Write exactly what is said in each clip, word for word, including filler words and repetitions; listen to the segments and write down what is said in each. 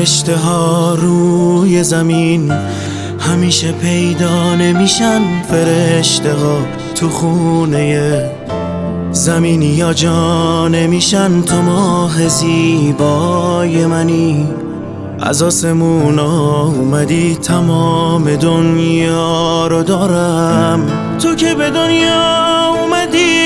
فرشته ها روی زمین همیشه پیدا نمیشن. فرشته ها تو خونه زمینی یا جا نمیشن. تو ماه زیبای منی، از آسمون اومدی، تمام دنیا رو دارم. تو که به دنیا اومدی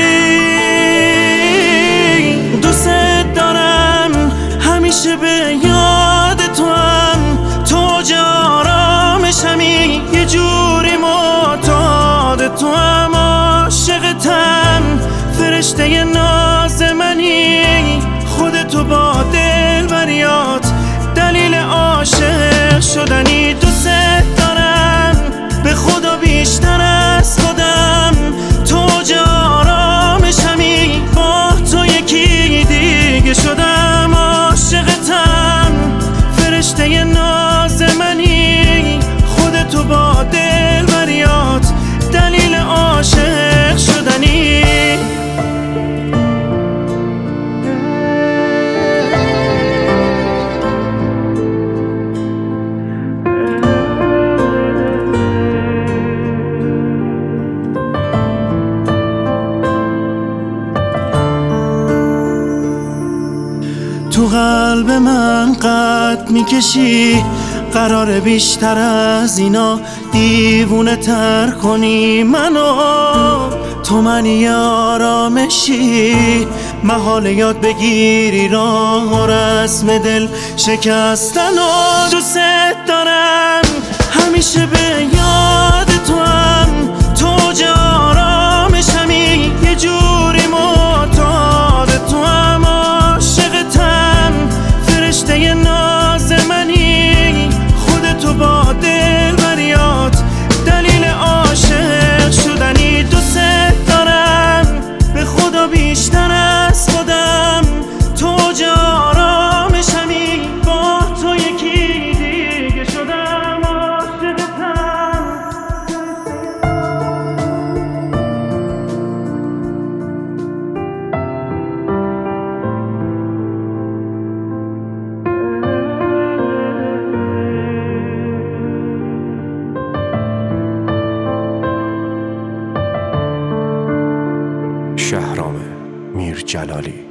دوست دارم، همیشه به یاد تو هم. تو جارامشمی، یه جوری معتاد تو هم. عاشقتم، فرشته ناز منی، خودتو با دل بریات، دلیل عاشق شدنی. دوست دارم به خدا بیشتر از خودم. تو جارامشمی، با تو یکی دیگه شدم. عاشقتم، فرشته ناز منی، خودتو با دل بریات، دلیل عاشق شدنی. تو قلب من قد میکشی، قرار بیشتر از اینا دیوونه تر کنی منو. تو منی آرامشی، محال یاد بگیری راه و رسم دل شکستن. و دوست دارم، همیشه به یاد تو هم. تو جارامشمی، یه جوری معتاد تو هم. عاشقتم، فرشته ناز منی، خودتو با دل بریات، دلیل عاشق شدنی. دوست دارم به خدا بیشتر از خودم. تو جارامشمی، با تو یکی دیگه شدم. عاشقتم. شهرام میرجلالی.